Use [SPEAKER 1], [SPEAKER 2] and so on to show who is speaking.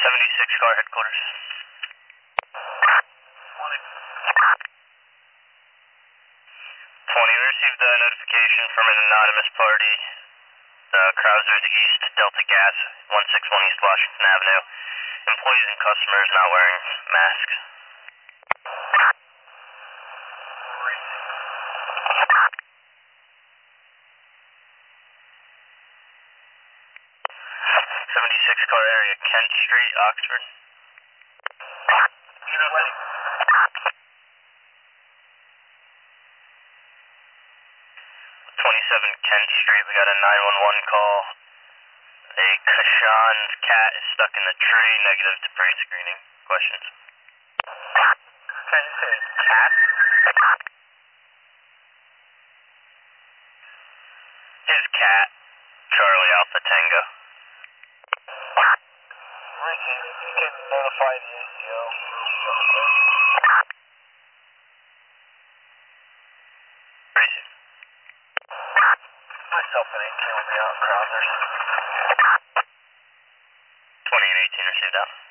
[SPEAKER 1] 76 car headquarters. 20, we received a notification from an anonymous party. Krausers East, Delta Gas, 161 East Washington Avenue. Employees and customers not wearing masks. '76 car area, Kent Street, Oxford. 27 Kent Street, we got a 911 call. A Kashan cat is stuck in the tree, negative to pre-screening. Questions?
[SPEAKER 2] Can you say cat?
[SPEAKER 1] His cat, Charlie Alpha Tango.
[SPEAKER 2] Received. You can notify the ACO.
[SPEAKER 1] Received.
[SPEAKER 2] Myself and ACO will be out, Krausers.
[SPEAKER 1] 20 and 18 received out.